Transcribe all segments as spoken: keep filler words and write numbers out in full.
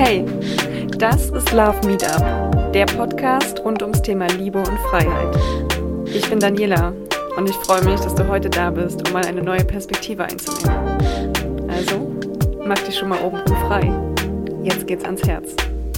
Hey, das ist Love Meetup, der Podcast rund ums Thema Liebe und Freiheit. Ich bin Daniela und ich freue mich, dass du heute da bist, um mal eine neue Perspektive einzunehmen. Also, mach dich schon mal oben frei. Jetzt geht's ans Herz.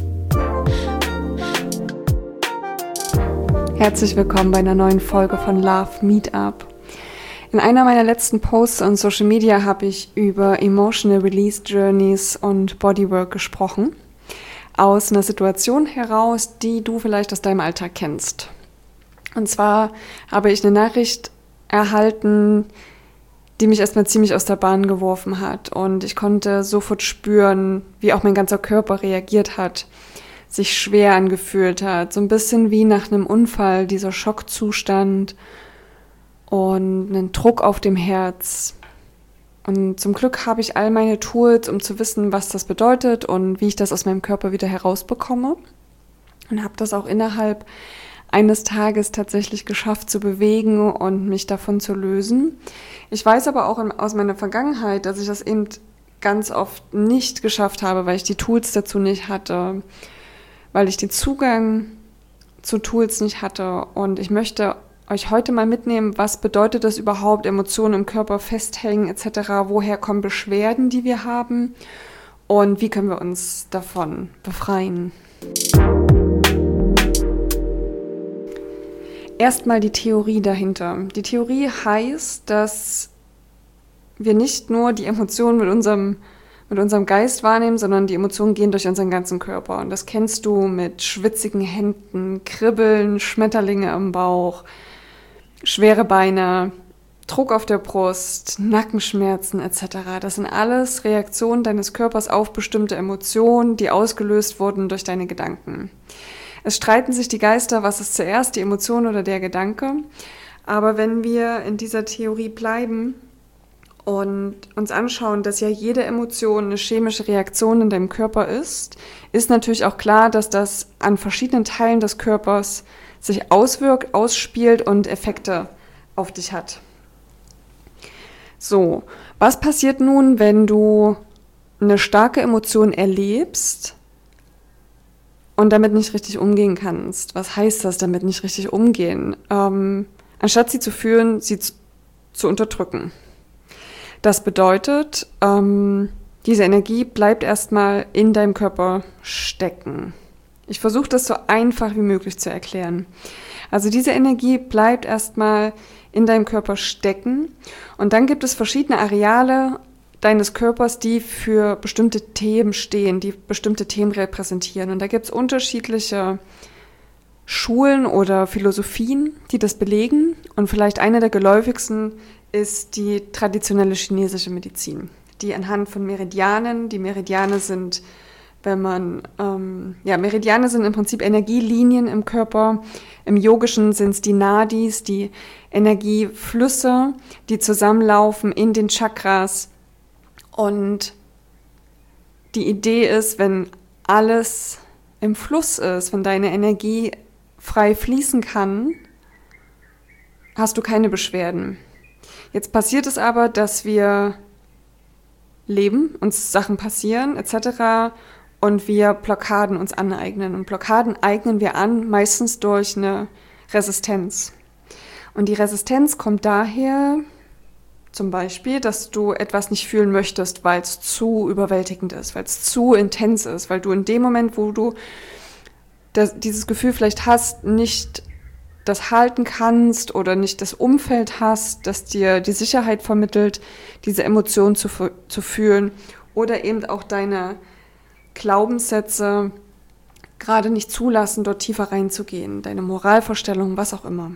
Herzlich willkommen bei einer neuen Folge von Love Meetup. In einer meiner letzten Posts on Social Media habe ich über Emotional Release Journeys und Bodywork gesprochen. Aus einer Situation heraus, die du vielleicht aus deinem Alltag kennst. Und zwar habe ich eine Nachricht erhalten, die mich erstmal ziemlich aus der Bahn geworfen hat. Und ich konnte sofort spüren, wie auch mein ganzer Körper reagiert hat, sich schwer angefühlt hat. So ein bisschen wie nach einem Unfall, dieser Schockzustand und einen Druck auf dem Herz. Und zum Glück habe ich all meine Tools, um zu wissen, was das bedeutet und wie ich das aus meinem Körper wieder herausbekomme. Und habe das auch innerhalb eines Tages tatsächlich geschafft zu bewegen und mich davon zu lösen. Ich weiß aber auch aus meiner Vergangenheit, dass ich das eben ganz oft nicht geschafft habe, weil ich die Tools dazu nicht hatte, weil ich den Zugang zu Tools nicht hatte. Und ich möchte euch heute mal mitnehmen, was bedeutet das überhaupt, Emotionen im Körper festhängen et cetera. Woher kommen Beschwerden, die wir haben und wie können wir uns davon befreien? Erstmal die Theorie dahinter. Die Theorie heißt, dass wir nicht nur die Emotionen mit unserem, mit unserem Geist wahrnehmen, sondern die Emotionen gehen durch unseren ganzen Körper. Und das kennst du mit schwitzigen Händen, Kribbeln, Schmetterlinge im Bauch, schwere Beine, Druck auf der Brust, Nackenschmerzen et cetera. Das sind alles Reaktionen deines Körpers auf bestimmte Emotionen, die ausgelöst wurden durch deine Gedanken. Es streiten sich die Geister, was ist zuerst, die Emotion oder der Gedanke. Aber wenn wir in dieser Theorie bleiben und uns anschauen, dass ja jede Emotion eine chemische Reaktion in deinem Körper ist, ist natürlich auch klar, dass das an verschiedenen Teilen des Körpers sich auswirkt, ausspielt und Effekte auf dich hat. So, was passiert nun, wenn du eine starke Emotion erlebst und damit nicht richtig umgehen kannst? Was heißt das, damit nicht richtig umgehen? Ähm, anstatt sie zu fühlen, sie zu, zu unterdrücken. Das bedeutet, ähm, diese Energie bleibt erstmal in deinem Körper stecken. Ich versuche das so einfach wie möglich zu erklären. Also diese Energie bleibt erstmal in deinem Körper stecken und dann gibt es verschiedene Areale deines Körpers, die für bestimmte Themen stehen, die bestimmte Themen repräsentieren. Und da gibt es unterschiedliche Schulen oder Philosophien, die das belegen. Und vielleicht eine der geläufigsten ist die traditionelle chinesische Medizin, die anhand von Meridianen, die Meridiane sind Wenn man, ähm, ja, Meridiane sind im Prinzip Energielinien im Körper. Im Yogischen sind es die Nadis, die Energieflüsse, die zusammenlaufen in den Chakras. Und die Idee ist, wenn alles im Fluss ist, wenn deine Energie frei fließen kann, hast du keine Beschwerden. Jetzt passiert es aber, dass wir leben, uns Sachen passieren et cetera, und wir Blockaden uns aneignen. Und Blockaden eignen wir an, meistens durch eine Resistenz. Und die Resistenz kommt daher, zum Beispiel, dass du etwas nicht fühlen möchtest, weil es zu überwältigend ist, weil es zu intens ist, weil du in dem Moment, wo du das, dieses Gefühl vielleicht hast, nicht das halten kannst oder nicht das Umfeld hast, das dir die Sicherheit vermittelt, diese Emotionen zu, zu fühlen oder eben auch deine Glaubenssätze gerade nicht zulassen, dort tiefer reinzugehen, deine Moralvorstellungen, was auch immer.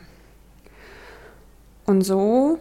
Und so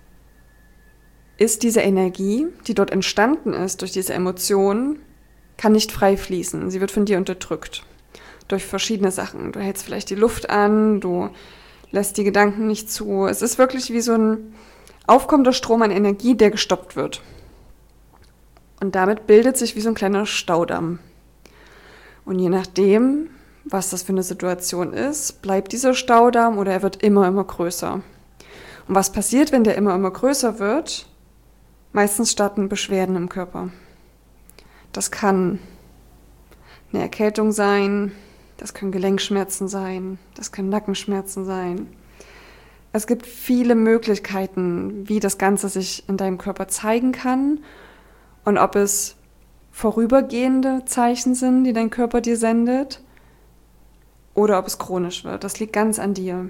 ist diese Energie, die dort entstanden ist durch diese Emotionen, kann nicht frei fließen. Sie wird von dir unterdrückt durch verschiedene Sachen. Du hältst vielleicht die Luft an, du lässt die Gedanken nicht zu. Es ist wirklich wie so ein aufkommender Strom an Energie, der gestoppt wird. Und damit bildet sich wie so ein kleiner Staudamm. Und je nachdem, was das für eine Situation ist, bleibt dieser Staudamm oder er wird immer, immer größer. Und was passiert, wenn der immer, immer größer wird? Meistens starten Beschwerden im Körper. Das kann eine Erkältung sein, das können Gelenkschmerzen sein, das können Nackenschmerzen sein. Es gibt viele Möglichkeiten, wie das Ganze sich in deinem Körper zeigen kann und ob es vorübergehende Zeichen sind, die dein Körper dir sendet, oder ob es chronisch wird. Das liegt ganz an dir.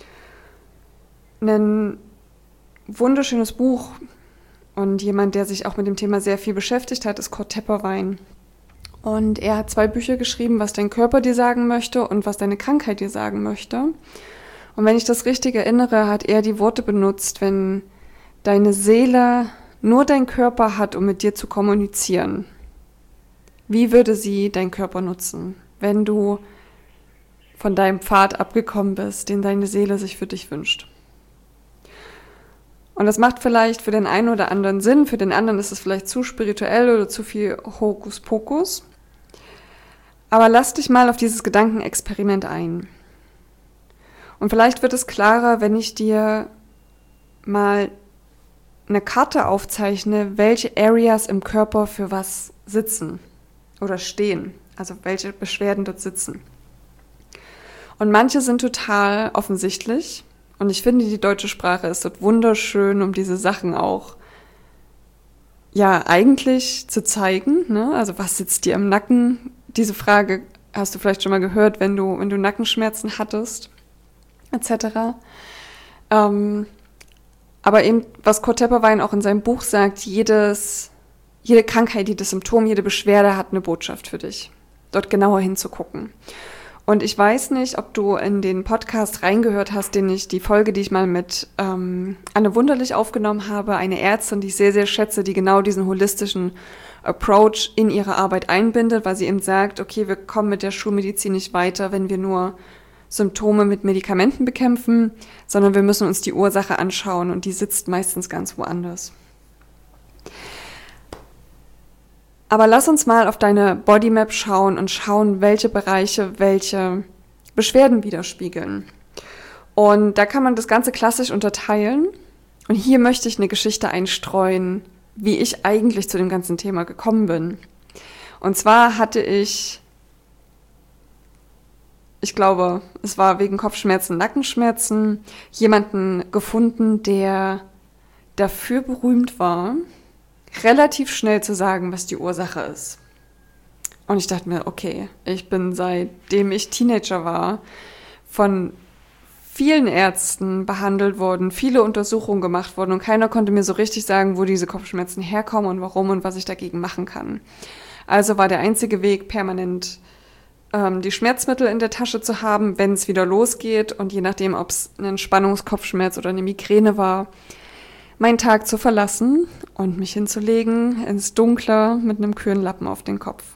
Ein wunderschönes Buch und jemand, der sich auch mit dem Thema sehr viel beschäftigt hat, ist Kurt Tepperwein. Und er hat zwei Bücher geschrieben, was dein Körper dir sagen möchte und was deine Krankheit dir sagen möchte. Und wenn ich das richtig erinnere, hat er die Worte benutzt, wenn deine Seele nur dein Körper hat, um mit dir zu kommunizieren. Wie würde sie dein Körper nutzen, wenn du von deinem Pfad abgekommen bist, den deine Seele sich für dich wünscht? Und das macht vielleicht für den einen oder anderen Sinn, für den anderen ist es vielleicht zu spirituell oder zu viel Hokuspokus. Aber lass dich mal auf dieses Gedankenexperiment ein. Und vielleicht wird es klarer, wenn ich dir mal eine Karte aufzeichne, welche Areas im Körper für was sitzen oder stehen, also welche Beschwerden dort sitzen. Und manche sind total offensichtlich. Und ich finde, die deutsche Sprache ist dort wunderschön, um diese Sachen auch, ja, eigentlich zu zeigen, ne? Also was sitzt dir im Nacken? Diese Frage hast du vielleicht schon mal gehört, wenn du, wenn du Nackenschmerzen hattest, et cetera. Ähm, aber eben, was Kurt Tepperwein auch in seinem Buch sagt, jedes, jede Krankheit, jedes Symptom, jede Beschwerde hat eine Botschaft für dich, dort genauer hinzugucken. Und ich weiß nicht, ob du in den Podcast reingehört hast, den ich, die Folge, die ich mal mit ähm, Anne Wunderlich aufgenommen habe, eine Ärztin, die ich sehr, sehr schätze, die genau diesen holistischen Approach in ihre Arbeit einbindet, weil sie eben sagt, okay, wir kommen mit der Schulmedizin nicht weiter, wenn wir nur Symptome mit Medikamenten bekämpfen, sondern wir müssen uns die Ursache anschauen und die sitzt meistens ganz woanders. Aber lass uns mal auf deine Bodymap schauen und schauen, welche Bereiche welche Beschwerden widerspiegeln. Und da kann man das Ganze klassisch unterteilen. Und hier möchte ich eine Geschichte einstreuen, wie ich eigentlich zu dem ganzen Thema gekommen bin. Und zwar hatte ich, ich glaube, es war wegen Kopfschmerzen, Nackenschmerzen, jemanden gefunden, der dafür berühmt war, relativ schnell zu sagen, was die Ursache ist. Und ich dachte mir, okay, ich bin seitdem ich Teenager war, von vielen Ärzten behandelt worden, viele Untersuchungen gemacht worden und keiner konnte mir so richtig sagen, wo diese Kopfschmerzen herkommen und warum und was ich dagegen machen kann. Also war der einzige Weg, permanent ähm, die Schmerzmittel in der Tasche zu haben, wenn es wieder losgeht und je nachdem, ob es ein Entspannungskopfschmerz oder eine Migräne war, meinen Tag zu verlassen und mich hinzulegen ins Dunkle mit einem kühlen Lappen auf den Kopf.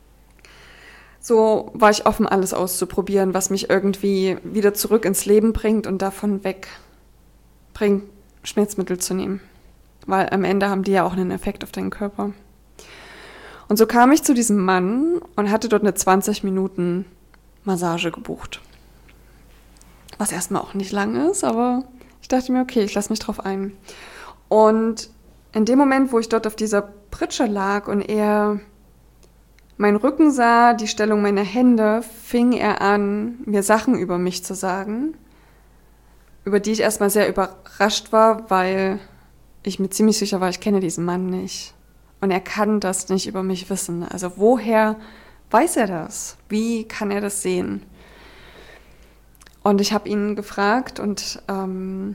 So war ich offen, alles auszuprobieren, was mich irgendwie wieder zurück ins Leben bringt und davon wegbringt, Schmerzmittel zu nehmen. Weil am Ende haben die ja auch einen Effekt auf deinen Körper. Und so kam ich zu diesem Mann und hatte dort eine zwanzig Minuten Massage gebucht. Was erstmal auch nicht lang ist, aber ich dachte mir, okay, ich lasse mich drauf ein. Und in dem Moment, wo ich dort auf dieser Pritsche lag und er meinen Rücken sah, die Stellung meiner Hände, fing er an, mir Sachen über mich zu sagen, über die ich erstmal sehr überrascht war, weil ich mir ziemlich sicher war, ich kenne diesen Mann nicht. Und er kann das nicht über mich wissen. Also woher weiß er das? Wie kann er das sehen? Und ich habe ihn gefragt und ähm,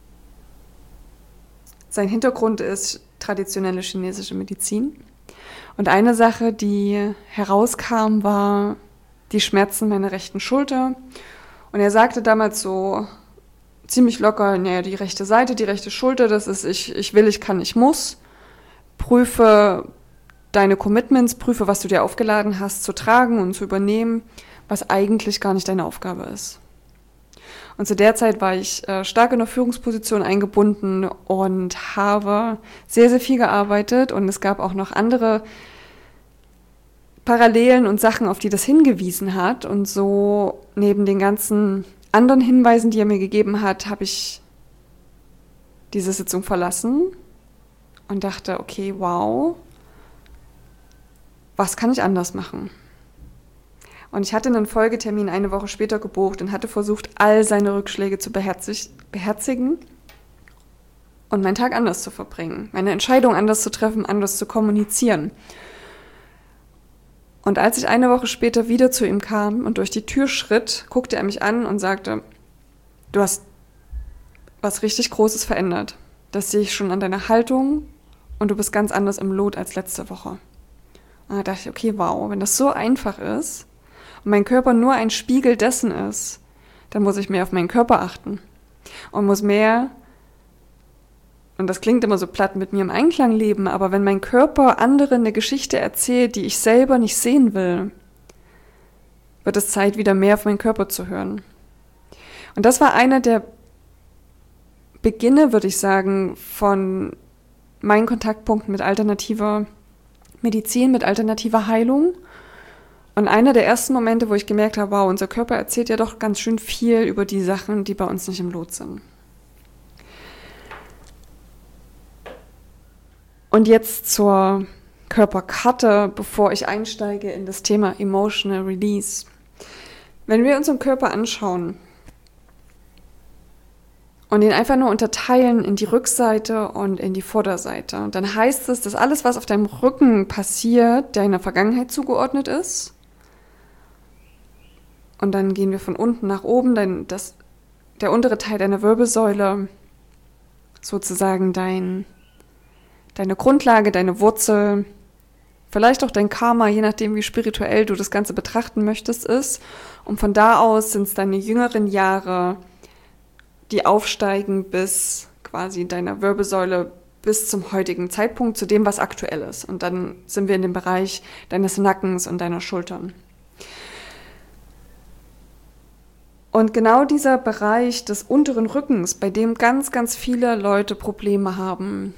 sein Hintergrund ist traditionelle chinesische Medizin. Und eine Sache, die herauskam, war die Schmerzen meiner rechten Schulter. Und er sagte damals so ziemlich locker, naja, die rechte Seite, die rechte Schulter, das ist ich, ich will, ich kann, ich muss. Prüfe deine Commitments, prüfe, was du dir aufgeladen hast, zu tragen und zu übernehmen, was eigentlich gar nicht deine Aufgabe ist. Und zu der Zeit war ich äh, stark in der Führungsposition eingebunden und habe sehr, sehr viel gearbeitet. Und es gab auch noch andere Parallelen und Sachen, auf die das hingewiesen hat. Und so neben den ganzen anderen Hinweisen, die er mir gegeben hat, habe ich diese Sitzung verlassen und dachte, okay, wow, was kann ich anders machen? Und ich hatte einen Folgetermin eine Woche später gebucht und hatte versucht, all seine Rückschläge zu beherzig- beherzigen und meinen Tag anders zu verbringen, meine Entscheidung anders zu treffen, anders zu kommunizieren. Und als ich eine Woche später wieder zu ihm kam und durch die Tür schritt, guckte er mich an und sagte, du hast was richtig Großes verändert. Das sehe ich schon an deiner Haltung und du bist ganz anders im Lot als letzte Woche. Und da dachte ich, okay, wow, wenn das so einfach ist und mein Körper nur ein Spiegel dessen ist, dann muss ich mehr auf meinen Körper achten und muss mehr, und das klingt immer so platt, mit mir im Einklang leben, aber wenn mein Körper anderen eine Geschichte erzählt, die ich selber nicht sehen will, wird es Zeit, wieder mehr auf meinen Körper zu hören. Und das war einer der Beginne, würde ich sagen, von meinen Kontaktpunkten mit alternativer Medizin, mit alternativer Heilung. Und einer der ersten Momente, wo ich gemerkt habe, wow, unser Körper erzählt ja doch ganz schön viel über die Sachen, die bei uns nicht im Lot sind. Und jetzt zur Körperkarte, bevor ich einsteige in das Thema Emotional Release. Wenn wir unseren Körper anschauen und ihn einfach nur unterteilen in die Rückseite und in die Vorderseite, dann heißt es, dass alles, was auf deinem Rücken passiert, deiner Vergangenheit zugeordnet ist. Und dann gehen wir von unten nach oben, dein, das, der untere Teil deiner Wirbelsäule, sozusagen dein deine Grundlage, deine Wurzel, vielleicht auch dein Karma, je nachdem, wie spirituell du das Ganze betrachten möchtest, ist. Und von da aus sind es deine jüngeren Jahre, die aufsteigen bis quasi deiner Wirbelsäule bis zum heutigen Zeitpunkt, zu dem, was aktuell ist. Und dann sind wir in dem Bereich deines Nackens und deiner Schultern. Und genau dieser Bereich des unteren Rückens, bei dem ganz, ganz viele Leute Probleme haben.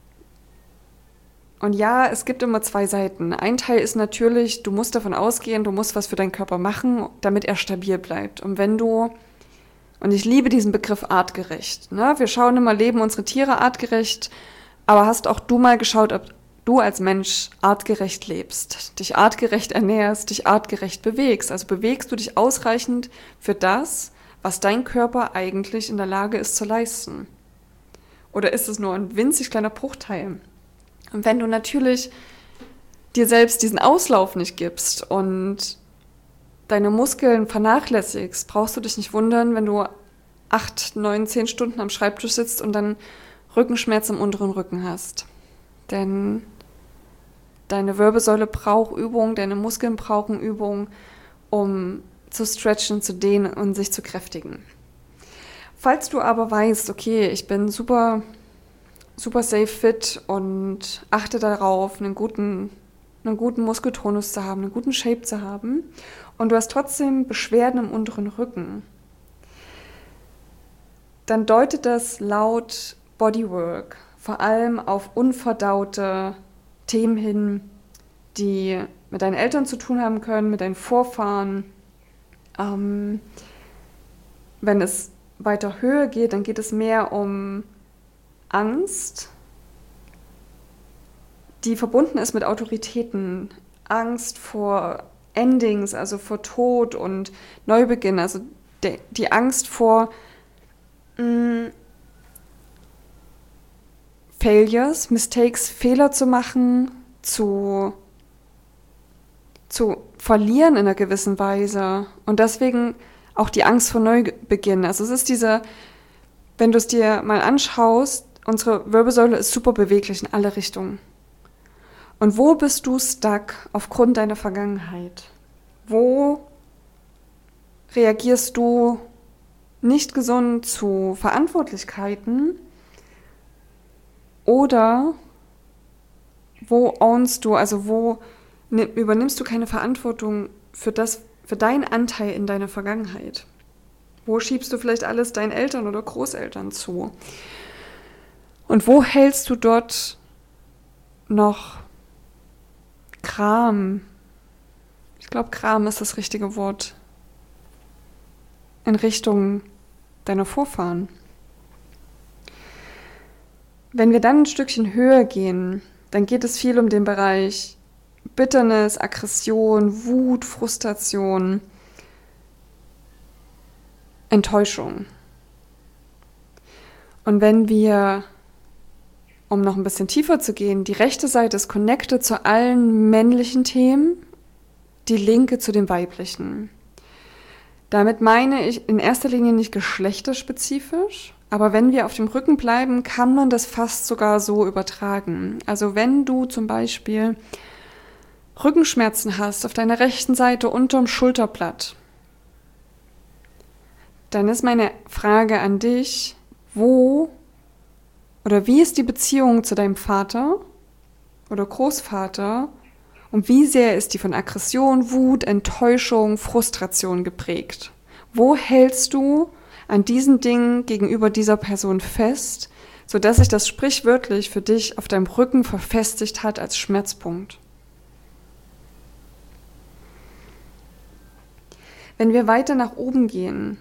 Und ja, es gibt immer zwei Seiten. Ein Teil ist natürlich, du musst davon ausgehen, du musst was für deinen Körper machen, damit er stabil bleibt. Und wenn du, und ich liebe diesen Begriff artgerecht, ne? Wir schauen immer, leben unsere Tiere artgerecht, aber hast auch du mal geschaut, ob du als Mensch artgerecht lebst, dich artgerecht ernährst, dich artgerecht bewegst. Also bewegst du dich ausreichend für das, was dein Körper eigentlich in der Lage ist zu leisten? Oder ist es nur ein winzig kleiner Bruchteil? Und wenn du natürlich dir selbst diesen Auslauf nicht gibst und deine Muskeln vernachlässigst, brauchst du dich nicht wundern, wenn du acht, neun, zehn Stunden am Schreibtisch sitzt und dann Rückenschmerz im unteren Rücken hast. Denn deine Wirbelsäule braucht Übung, deine Muskeln brauchen Übung, um zu stretchen, zu dehnen und sich zu kräftigen. Falls du aber weißt, okay, ich bin super... super safe fit und achte darauf, einen guten, einen guten Muskeltonus zu haben, einen guten Shape zu haben und du hast trotzdem Beschwerden im unteren Rücken, dann deutet das laut Bodywork vor allem auf unverdaute Themen hin, die mit deinen Eltern zu tun haben können, mit deinen Vorfahren. Ähm, wenn es weiter höher geht, dann geht es mehr um Angst, die verbunden ist mit Autoritäten, Angst vor Endings, also vor Tod und Neubeginn, also de, die Angst vor mh, Failures, Mistakes, Fehler zu machen, zu, zu verlieren in einer gewissen Weise und deswegen auch die Angst vor Neubeginn. Also es ist diese, wenn du es dir mal anschaust, unsere Wirbelsäule ist super beweglich in alle Richtungen. Und wo bist du stuck aufgrund deiner Vergangenheit? Wo reagierst du nicht gesund zu Verantwortlichkeiten? Oder wo ownst du, also wo übernimmst du keine Verantwortung für das, für deinen Anteil in deiner Vergangenheit? Wo schiebst du vielleicht alles deinen Eltern oder Großeltern zu? Und wo hältst du dort noch Kram? Ich glaube, Kram ist das richtige Wort. In Richtung deiner Vorfahren. Wenn wir dann ein Stückchen höher gehen, dann geht es viel um den Bereich Bitternis, Aggression, Wut, Frustration, Enttäuschung. Und wenn wir, um noch ein bisschen tiefer zu gehen, die rechte Seite ist connected zu allen männlichen Themen, die linke zu den weiblichen. Damit meine ich in erster Linie nicht geschlechterspezifisch, aber wenn wir auf dem Rücken bleiben, kann man das fast sogar so übertragen. Also wenn du zum Beispiel Rückenschmerzen hast auf deiner rechten Seite unterm Schulterblatt, dann ist meine Frage an dich, wo oder wie ist die Beziehung zu deinem Vater oder Großvater und wie sehr ist die von Aggression, Wut, Enttäuschung, Frustration geprägt? Wo hältst du an diesen Dingen gegenüber dieser Person fest, sodass sich das sprichwörtlich für dich auf deinem Rücken verfestigt hat als Schmerzpunkt? Wenn wir weiter nach oben gehen,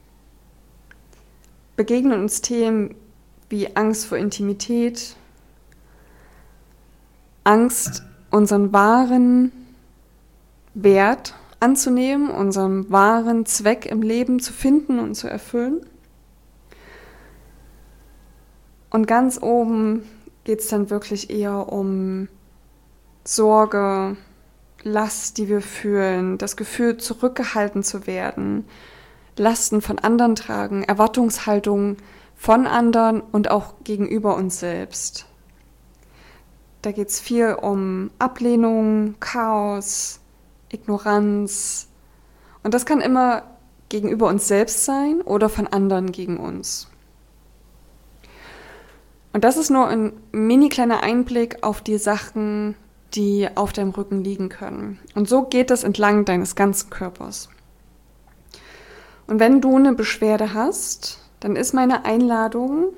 begegnen uns Themen wie Angst vor Intimität, Angst, unseren wahren Wert anzunehmen, unseren wahren Zweck im Leben zu finden und zu erfüllen. Und ganz oben geht es dann wirklich eher um Sorge, Last, die wir fühlen, das Gefühl, zurückgehalten zu werden, Lasten von anderen tragen, Erwartungshaltung von anderen und auch gegenüber uns selbst. Da geht es viel um Ablehnung, Chaos, Ignoranz. Und das kann immer gegenüber uns selbst sein oder von anderen gegen uns. Und das ist nur ein mini kleiner Einblick auf die Sachen, die auf deinem Rücken liegen können. Und so geht es entlang deines ganzen Körpers. Und wenn du eine Beschwerde hast, dann ist meine Einladung,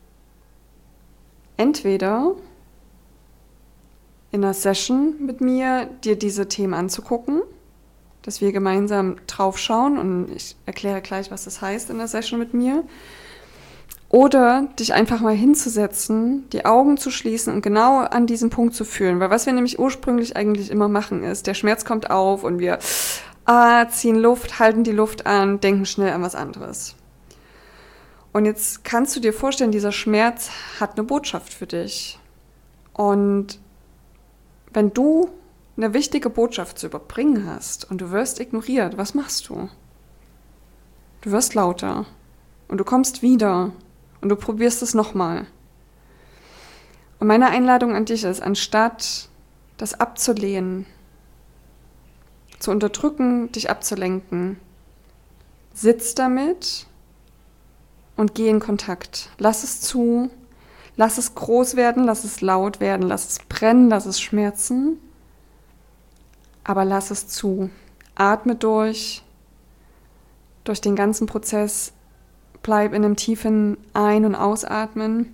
entweder in einer Session mit mir dir diese Themen anzugucken, dass wir gemeinsam drauf schauen und ich erkläre gleich, was das heißt in der Session mit mir, oder dich einfach mal hinzusetzen, die Augen zu schließen und genau an diesem Punkt zu fühlen. Weil was wir nämlich ursprünglich eigentlich immer machen ist, der Schmerz kommt auf und wir ah, ziehen Luft, halten die Luft an, denken schnell an was anderes. Und jetzt kannst du dir vorstellen, dieser Schmerz hat eine Botschaft für dich. Und wenn du eine wichtige Botschaft zu überbringen hast und du wirst ignoriert, was machst du? Du wirst lauter und du kommst wieder und du probierst es nochmal. Und meine Einladung an dich ist, anstatt das abzulehnen, zu unterdrücken, dich abzulenken, sitz damit und geh in Kontakt. Lass es zu, lass es groß werden, lass es laut werden, lass es brennen, lass es schmerzen, aber lass es zu. Atme durch, durch den ganzen Prozess, bleib in einem tiefen Ein- und Ausatmen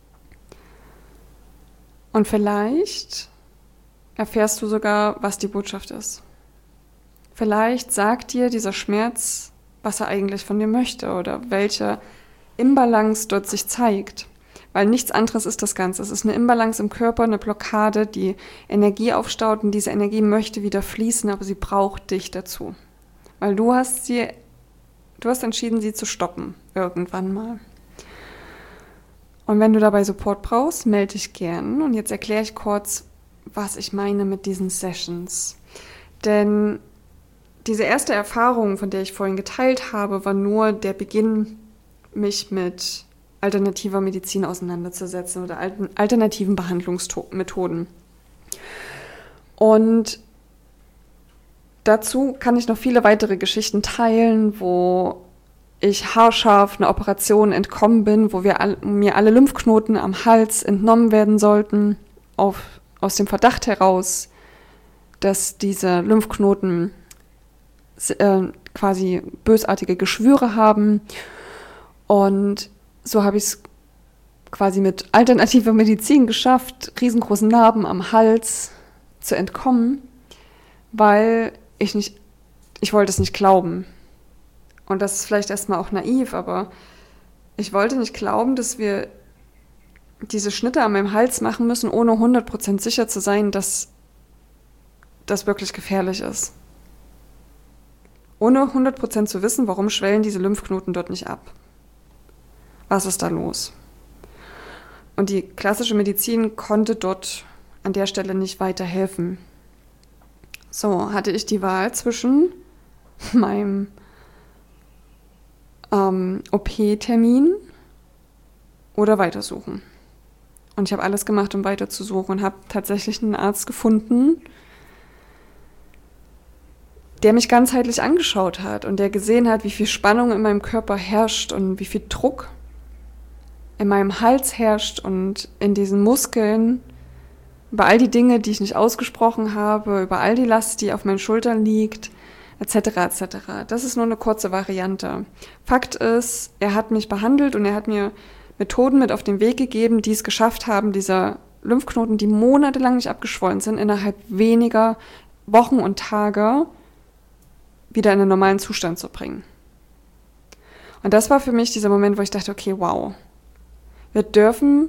und vielleicht erfährst du sogar, was die Botschaft ist. Vielleicht sagt dir dieser Schmerz, was er eigentlich von dir möchte oder welche Imbalance dort sich zeigt. Weil nichts anderes ist das Ganze. Es ist eine Imbalance im Körper, eine Blockade, die Energie aufstaut und diese Energie möchte wieder fließen, aber sie braucht dich dazu. Weil du hast sie, du hast entschieden, sie zu stoppen, irgendwann mal. Und wenn du dabei Support brauchst, melde dich gern. Und jetzt erkläre ich kurz, was ich meine mit diesen Sessions. Denn diese erste Erfahrung, von der ich vorhin geteilt habe, war nur der Beginn, mich mit alternativer Medizin auseinanderzusetzen oder alternativen Behandlungsmethoden. Und dazu kann ich noch viele weitere Geschichten teilen, wo ich haarscharf einer Operation entkommen bin, wo wir all, mir alle Lymphknoten am Hals entnommen werden sollten, auf, aus dem Verdacht heraus, dass diese Lymphknoten äh, quasi bösartige Geschwüre haben. Und so habe ich es quasi mit alternativer Medizin geschafft, riesengroßen Narben am Hals zu entkommen, weil ich nicht, ich wollte es nicht glauben. Und das ist vielleicht erstmal auch naiv, aber ich wollte nicht glauben, dass wir diese Schnitte an meinem Hals machen müssen, ohne hundert Prozent sicher zu sein, dass das wirklich gefährlich ist. Ohne hundert Prozent zu wissen, warum schwellen diese Lymphknoten dort nicht ab. Was ist da los? Und die klassische Medizin konnte dort an der Stelle nicht weiterhelfen. So, hatte ich die Wahl zwischen meinem ähm, O P-Termin oder weitersuchen. Und ich habe alles gemacht, um weiterzusuchen und habe tatsächlich einen Arzt gefunden, der mich ganzheitlich angeschaut hat und der gesehen hat, wie viel Spannung in meinem Körper herrscht und wie viel Druck in meinem Hals herrscht und in diesen Muskeln, über all die Dinge, die ich nicht ausgesprochen habe, über all die Last, die auf meinen Schultern liegt, et cetera et cetera. Das ist nur eine kurze Variante. Fakt ist, er hat mich behandelt und er hat mir Methoden mit auf den Weg gegeben, die es geschafft haben, diese Lymphknoten, die monatelang nicht abgeschwollen sind, innerhalb weniger Wochen und Tage wieder in einen normalen Zustand zu bringen. Und das war für mich dieser Moment, wo ich dachte, okay, wow, wir dürfen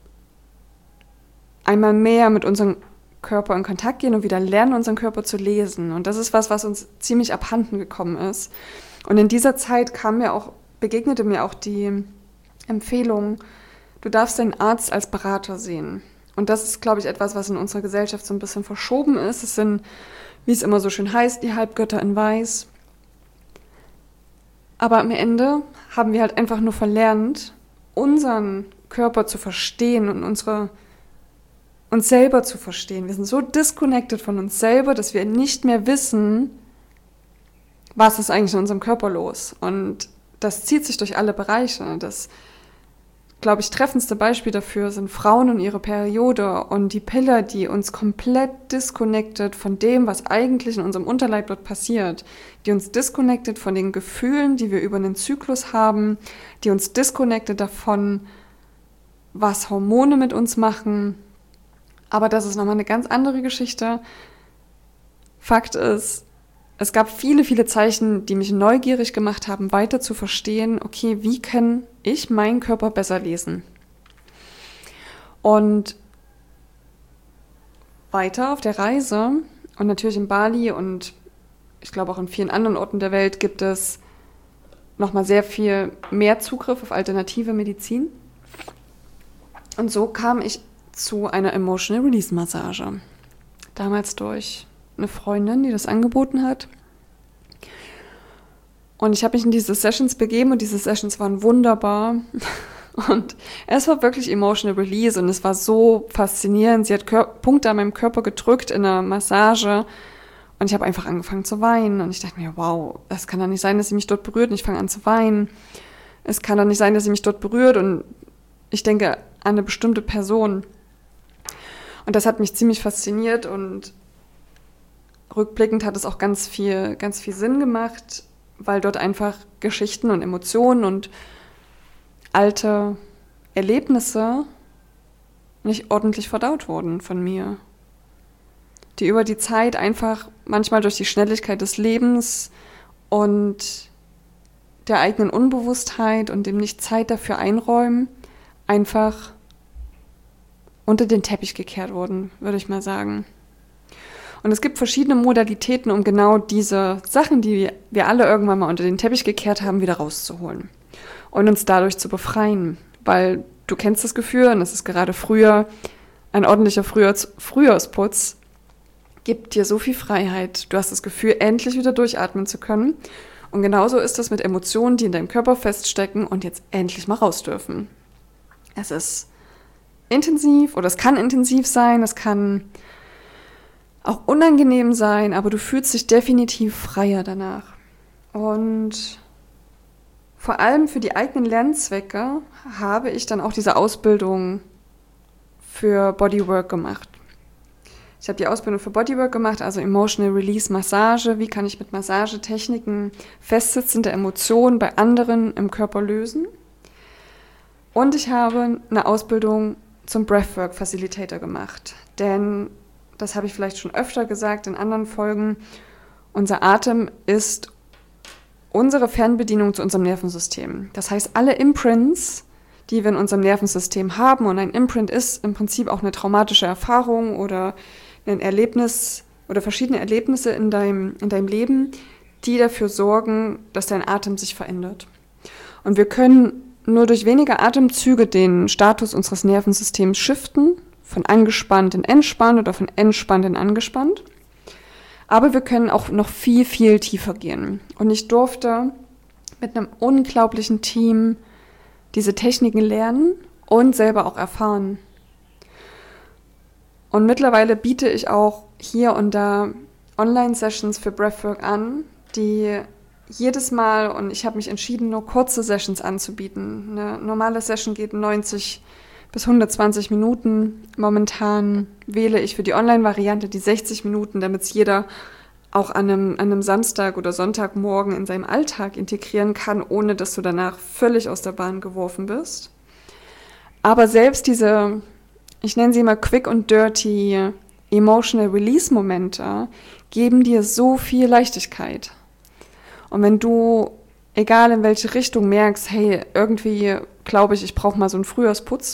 einmal mehr mit unserem Körper in Kontakt gehen und wieder lernen, unseren Körper zu lesen. Und das ist was, was uns ziemlich abhanden gekommen ist. Und in dieser Zeit kam mir auch, begegnete mir auch die Empfehlung, du darfst deinen Arzt als Berater sehen. Und das ist, glaube ich, etwas, was in unserer Gesellschaft so ein bisschen verschoben ist. Es sind, wie es immer so schön heißt, die Halbgötter in Weiß. Aber am Ende haben wir halt einfach nur verlernt, unseren Körper zu verstehen und unsere, uns selber zu verstehen. Wir sind so disconnected von uns selber, dass wir nicht mehr wissen, was ist eigentlich in unserem Körper los. Und das zieht sich durch alle Bereiche. Das, glaube ich, treffendste Beispiel dafür sind Frauen und ihre Periode und die Pille, die uns komplett disconnected von dem, was eigentlich in unserem Unterleib dort passiert, die uns disconnected von den Gefühlen, die wir über einen Zyklus haben, die uns disconnected davon, was Hormone mit uns machen. Aber das ist nochmal eine ganz andere Geschichte. Fakt ist, es gab viele, viele Zeichen, die mich neugierig gemacht haben, weiter zu verstehen, okay, wie kann ich meinen Körper besser lesen? Und weiter auf der Reise und natürlich in Bali und ich glaube auch in vielen anderen Orten der Welt gibt es nochmal sehr viel mehr Zugriff auf alternative Medizin. Und so kam ich zu einer Emotional Release Massage. Damals durch eine Freundin, die das angeboten hat. Und ich habe mich in diese Sessions begeben und diese Sessions waren wunderbar. Und es war wirklich Emotional Release und es war so faszinierend. Sie hat Kör- Punkte an meinem Körper gedrückt in einer Massage und ich habe einfach angefangen zu weinen. Und ich dachte mir, wow, es kann doch nicht sein, dass sie mich dort berührt und ich fange an zu weinen. Es kann doch nicht sein, dass sie mich dort berührt und ich denke an eine bestimmte Person. Und das hat mich ziemlich fasziniert und rückblickend hat es auch ganz viel, ganz viel Sinn gemacht, weil dort einfach Geschichten und Emotionen und alte Erlebnisse nicht ordentlich verdaut wurden von mir. Die über die Zeit einfach manchmal durch die Schnelligkeit des Lebens und der eigenen Unbewusstheit und dem nicht Zeit dafür einräumen, einfach unter den Teppich gekehrt wurden, würde ich mal sagen. Und es gibt verschiedene Modalitäten, um genau diese Sachen, die wir alle irgendwann mal unter den Teppich gekehrt haben, wieder rauszuholen und uns dadurch zu befreien. Weil du kennst das Gefühl, und das ist gerade früher, ein ordentlicher Frühjahrs- Frühjahrsputz gibt dir so viel Freiheit. Du hast das Gefühl, endlich wieder durchatmen zu können. Und genauso ist das mit Emotionen, die in deinem Körper feststecken und jetzt endlich mal raus dürfen. Es ist intensiv oder es kann intensiv sein, es kann auch unangenehm sein, aber du fühlst dich definitiv freier danach. Und vor allem für die eigenen Lernzwecke habe ich dann auch diese Ausbildung für Bodywork gemacht. Ich habe die Ausbildung für Bodywork gemacht, also Emotional Release Massage. Wie kann ich mit Massagetechniken festsitzende Emotionen bei anderen im Körper lösen? Und ich habe eine Ausbildung zum Breathwork Facilitator gemacht, denn das habe ich vielleicht schon öfter gesagt in anderen Folgen, unser Atem ist unsere Fernbedienung zu unserem Nervensystem. Das heißt, alle Imprints, die wir in unserem Nervensystem haben, und ein Imprint ist im Prinzip auch eine traumatische Erfahrung oder ein Erlebnis oder verschiedene Erlebnisse in deinem, in deinem Leben, die dafür sorgen, dass dein Atem sich verändert. Und wir können nur durch wenige Atemzüge den Status unseres Nervensystems shiften, von angespannt in entspannt oder von entspannt in angespannt. Aber wir können auch noch viel, viel tiefer gehen. Und ich durfte mit einem unglaublichen Team diese Techniken lernen und selber auch erfahren. Und mittlerweile biete ich auch hier und da Online-Sessions für Breathwork an, die jedes Mal, und ich habe mich entschieden, nur kurze Sessions anzubieten. Eine normale Session geht neunzig bis hundertzwanzig Minuten. Momentan wähle ich für die Online-Variante die sechzig Minuten, damit es jeder auch an einem, an einem Samstag oder Sonntagmorgen in seinem Alltag integrieren kann, ohne dass du danach völlig aus der Bahn geworfen bist. Aber selbst diese, ich nenne sie mal quick und dirty Emotional Release Momente, geben dir so viel Leichtigkeit. Und wenn du, egal in welche Richtung, merkst, hey, irgendwie glaube ich, ich brauche mal so einen Frühjahrsputz,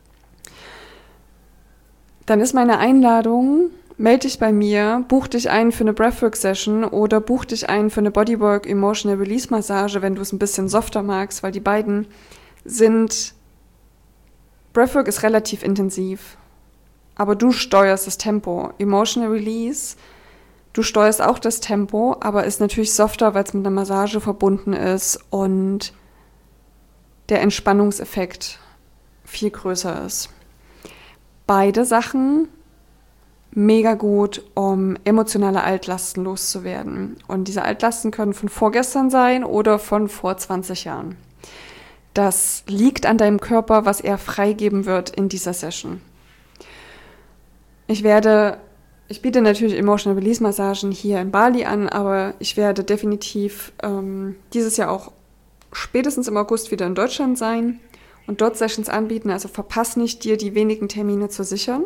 dann ist meine Einladung, melde dich bei mir, buch dich ein für eine Breathwork-Session oder buch dich ein für eine Bodywork Emotional Release Massage, wenn du es ein bisschen softer magst, weil die beiden sind, Breathwork ist relativ intensiv, aber du steuerst das Tempo. Emotional Release, du steuerst auch das Tempo, aber ist natürlich softer, weil es mit einer Massage verbunden ist und der Entspannungseffekt viel größer ist. Beide Sachen mega gut, um emotionale Altlasten loszuwerden. Und diese Altlasten können von vorgestern sein oder von vor zwanzig Jahren. Das liegt an deinem Körper, was er freigeben wird in dieser Session. Ich werde, ich biete natürlich Emotional Release Massagen hier in Bali an, aber ich werde definitiv ähm, dieses Jahr auch spätestens im August wieder in Deutschland sein und dort Sessions anbieten. Also verpass nicht, dir die wenigen Termine zu sichern.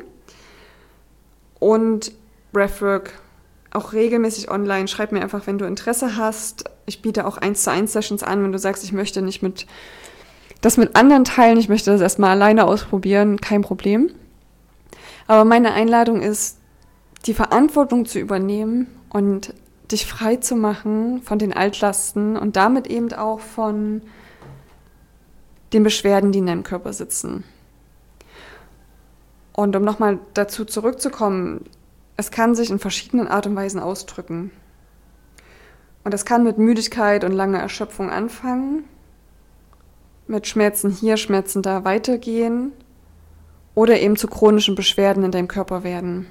Und Breathwork auch regelmäßig online. Schreib mir einfach, wenn du Interesse hast. Ich biete auch eins zu eins Sessions an, wenn du sagst, ich möchte nicht mit das mit anderen teilen, ich möchte das erstmal alleine ausprobieren, kein Problem. Aber meine Einladung ist, die Verantwortung zu übernehmen und dich frei zu machen von den Altlasten und damit eben auch von den Beschwerden, die in deinem Körper sitzen. Und um nochmal dazu zurückzukommen, es kann sich in verschiedenen Art und Weisen ausdrücken. Und das kann mit Müdigkeit und langer Erschöpfung anfangen, mit Schmerzen hier, Schmerzen da weitergehen oder eben zu chronischen Beschwerden in deinem Körper werden.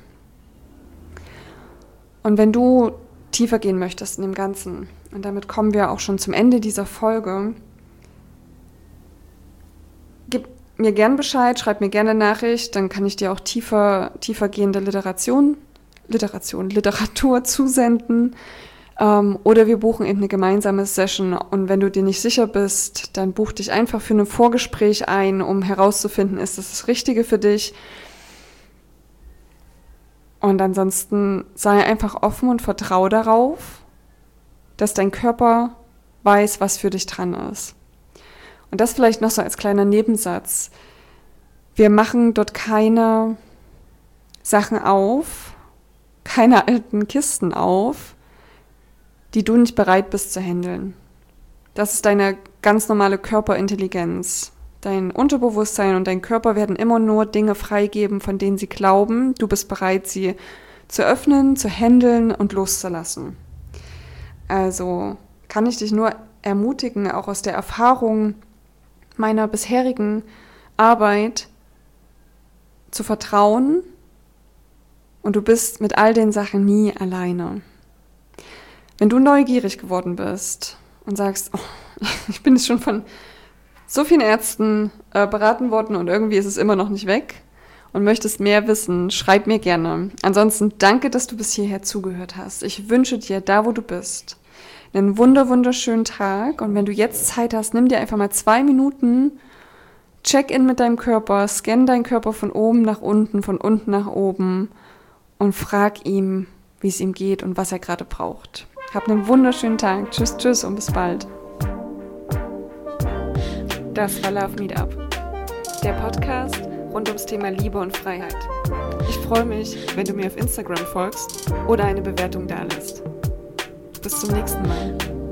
Und wenn du tiefer gehen möchtest in dem Ganzen, und damit kommen wir auch schon zum Ende dieser Folge, gib mir gern Bescheid, schreib mir gerne eine Nachricht, dann kann ich dir auch tiefer, tiefer gehende Literation, Literation, Literatur zusenden. Ähm, oder wir buchen eben eine gemeinsame Session. Und wenn du dir nicht sicher bist, dann buch dich einfach für ein Vorgespräch ein, um herauszufinden, ist das das Richtige für dich. Und ansonsten sei einfach offen und vertrau darauf, dass dein Körper weiß, was für dich dran ist. Und das vielleicht noch so als kleiner Nebensatz. Wir machen dort keine Sachen auf, keine alten Kisten auf, die du nicht bereit bist zu handeln. Das ist deine ganz normale Körperintelligenz. Dein Unterbewusstsein und dein Körper werden immer nur Dinge freigeben, von denen sie glauben, du bist bereit, sie zu öffnen, zu handeln und loszulassen. Also kann ich dich nur ermutigen, auch aus der Erfahrung meiner bisherigen Arbeit zu vertrauen, und du bist mit all den Sachen nie alleine. Wenn du neugierig geworden bist und sagst, oh, ich bin jetzt schon von so vielen Ärzten äh, beraten worden und irgendwie ist es immer noch nicht weg und möchtest mehr wissen, schreib mir gerne. Ansonsten danke, dass du bis hierher zugehört hast. Ich wünsche dir, da wo du bist, einen wunder, wunderschönen Tag, und wenn du jetzt Zeit hast, nimm dir einfach mal zwei Minuten, check in mit deinem Körper, scann deinen Körper von oben nach unten, von unten nach oben und frag ihm, wie es ihm geht und was er gerade braucht. Hab einen wunderschönen Tag. Tschüss, tschüss und bis bald. Das war Love Meetup, der Podcast rund ums Thema Liebe und Freiheit. Ich freue mich, wenn du mir auf Instagram folgst oder eine Bewertung dalässt. Bis zum nächsten Mal.